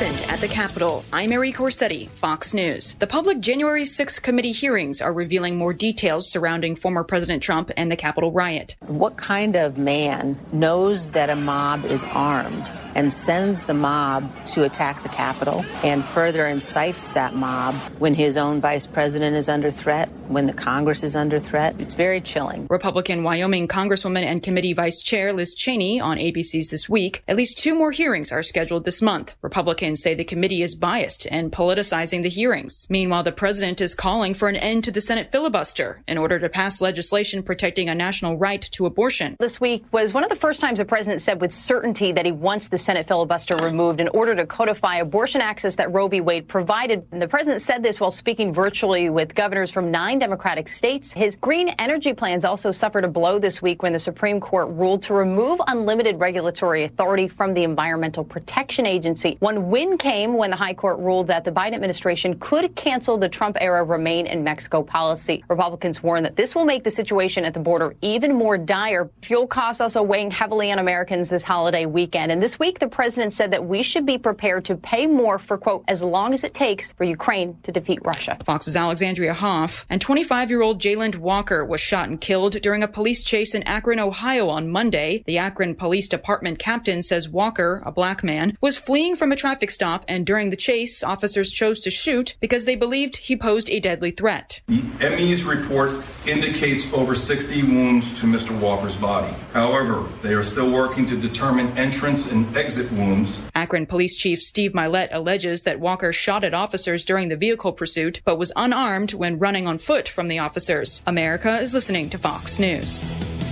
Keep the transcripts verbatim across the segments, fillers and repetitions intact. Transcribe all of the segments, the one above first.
happened at the Capitol. I'm Mary Corsetti, Fox News. The public January sixth committee hearings are revealing more details surrounding former President Trump and the Capitol riot. What kind of man knows that a mob is armed and sends the mob to attack the Capitol and further incites that mob when his own vice president is under threat, when the Congress is under threat? It's very chilling. Republican Wyoming Congresswoman and Committee Vice Chair Liz Cheney on A B C's This Week. At least two more hearings are scheduled this month. Republicans say the committee is biased and politicizing the hearings. Meanwhile, the president is calling for an end to the Senate filibuster in order to pass legislation protecting a national right to abortion. This week was one of the first times the president said with certainty that he wants the Senate filibuster removed in order to codify abortion access that Roe v. Wade provided. And the president said this while speaking virtually with governors from nine Democratic states. His green energy plans also suffered a blow this week when the Supreme Court ruled to remove unlimited regulatory authority from the Environmental Protection Agency. One win came when the High Court ruled that the Biden administration could cancel the Trump-era Remain in Mexico policy. Republicans warn that this will make the situation at the border even more dire. Fuel costs also weighing heavily on Americans this holiday weekend. And this week, the president said that we should be prepared to pay more for, quote, as long as it takes for Ukraine to defeat Russia. Fox's Alexandria Hoff. And twenty-five-year-old Jayland Walker was shot and killed during a police chase in Akron, Ohio on Monday. The Akron Police Department captain says Walker, a black man, was fleeing from a traffic stop, and during the chase, officers chose to shoot because they believed he posed a deadly threat. The M E's report indicates over sixty wounds to Mister Walker's body. However, they are still working to determine entrance and exit wounds. Akron Police Chief Steve Milet alleges that Walker shot at officers during the vehicle pursuit, but was unarmed when running on foot from the officers. America is listening to Fox News.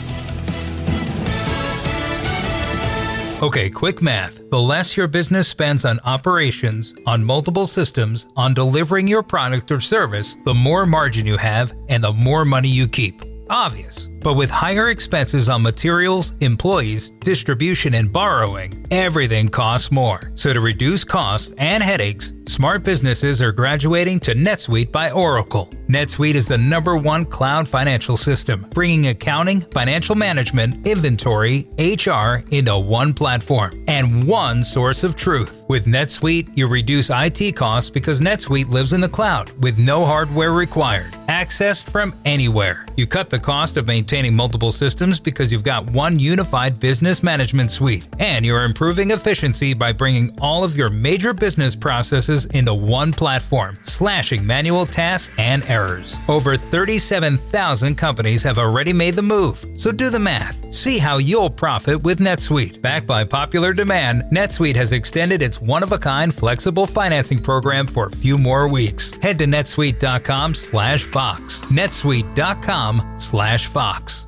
Okay, quick math. The less your business spends on operations, on multiple systems, on delivering your product or service, the more margin you have and the more money you keep. Obvious. But with higher expenses on materials, employees, distribution, and borrowing, everything costs more. So to reduce costs and headaches, smart businesses are graduating to NetSuite by Oracle. NetSuite is the number one cloud financial system, bringing accounting, financial management, inventory, H R into one platform and one source of truth. With NetSuite, you reduce I T costs because NetSuite lives in the cloud with no hardware required, accessed from anywhere. You cut the cost of maintaining multiple systems because you've got one unified business management suite, and you're improving efficiency by bringing all of your major business processes into one platform, slashing manual tasks and errors. Over thirty-seven thousand companies have already made the move, so do the math. See how you'll profit with NetSuite. Backed by popular demand, NetSuite has extended its one-of-a-kind flexible financing program for a few more weeks. Head to netsuite.com slash Fox. netsuite.com slash Fox.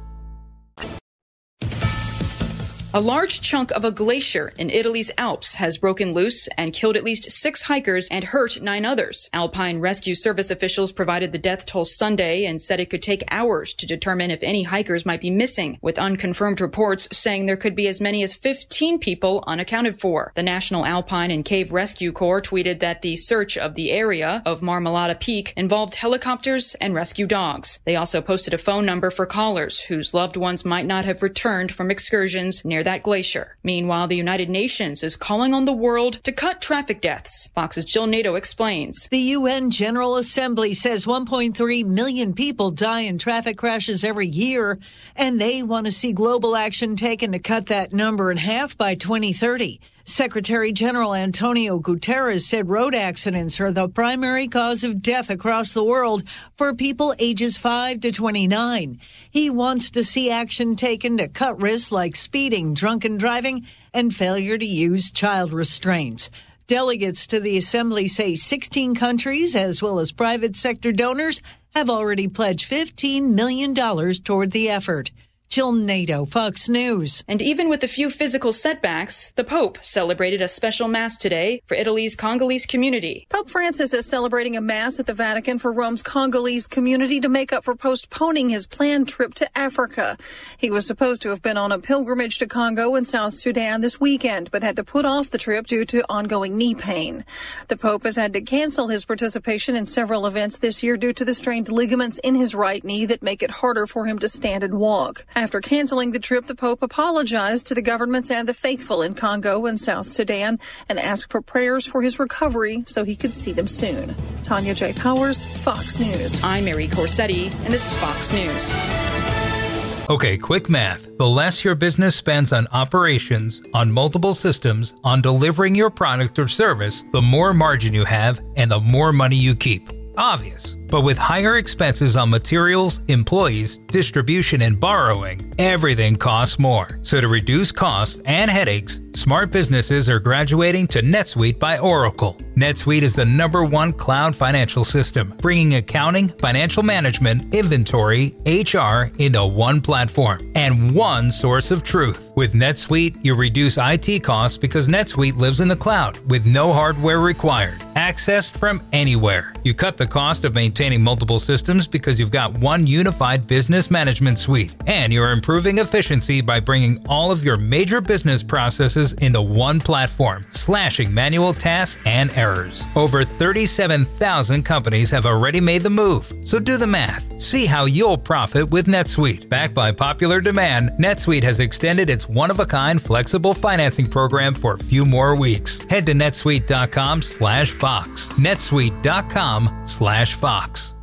A large chunk of a glacier in Italy's Alps has broken loose and killed at least six hikers and hurt nine others. Alpine Rescue Service officials provided the death toll Sunday and said it could take hours to determine if any hikers might be missing, with unconfirmed reports saying there could be as many as fifteen people unaccounted for. The National Alpine and Cave Rescue Corps tweeted that the search of the area of Marmolata Peak involved helicopters and rescue dogs. They also posted a phone number for callers whose loved ones might not have returned from excursions near that glacier. Meanwhile, the United Nations is calling on the world to cut traffic deaths. Fox's Jill Nato explains. The U N General Assembly says one point three million people die in traffic crashes every year, and they want to see global action taken to cut that number in half by twenty thirty. Secretary General Antonio Guterres said road accidents are the primary cause of death across the world for people ages five to twenty-nine. He wants to see action taken to cut risks like speeding, drunken driving, and failure to use child restraints. Delegates to the assembly say sixteen countries, as well as private sector donors, have already pledged fifteen million dollars toward the effort. Jill Nato, Fox News. And even with a few physical setbacks, the Pope celebrated a special Mass today for Italy's Congolese community. Pope Francis is celebrating a Mass at the Vatican for Rome's Congolese community to make up for postponing his planned trip to Africa. He was supposed to have been on a pilgrimage to Congo and South Sudan this weekend, but had to put off the trip due to ongoing knee pain. The Pope has had to cancel his participation in several events this year due to the strained ligaments in his right knee that make it harder for him to stand and walk. After canceling the trip, the Pope apologized to the governments and the faithful in Congo and South Sudan and asked for prayers for his recovery so he could see them soon. Tanya J. Powers, Fox News. I'm Mary Corsetti, and this is Fox News. Okay, quick math. The less your business spends on operations, on multiple systems, on delivering your product or service, the more margin you have and the more money you keep. Obvious. But with higher expenses on materials, employees, distribution, and borrowing, everything costs more. So to reduce costs and headaches, smart businesses are graduating to NetSuite by Oracle. NetSuite is the number one cloud financial system, bringing accounting, financial management, inventory, H R into one platform and one source of truth. With NetSuite, you reduce I T costs because NetSuite lives in the cloud with no hardware required, accessed from anywhere. You cut the cost of maintaining multiple systems because you've got one unified business management suite, and you're improving efficiency by bringing all of your major business processes into one platform, slashing manual tasks and errors. Over thirty-seven thousand companies have already made the move, so do the math. See how you'll profit with NetSuite. Backed by popular demand, NetSuite has extended its one-of-a-kind flexible financing program for a few more weeks. Head to netsuite dot com slash Fox. netsuite dot com slash Fox.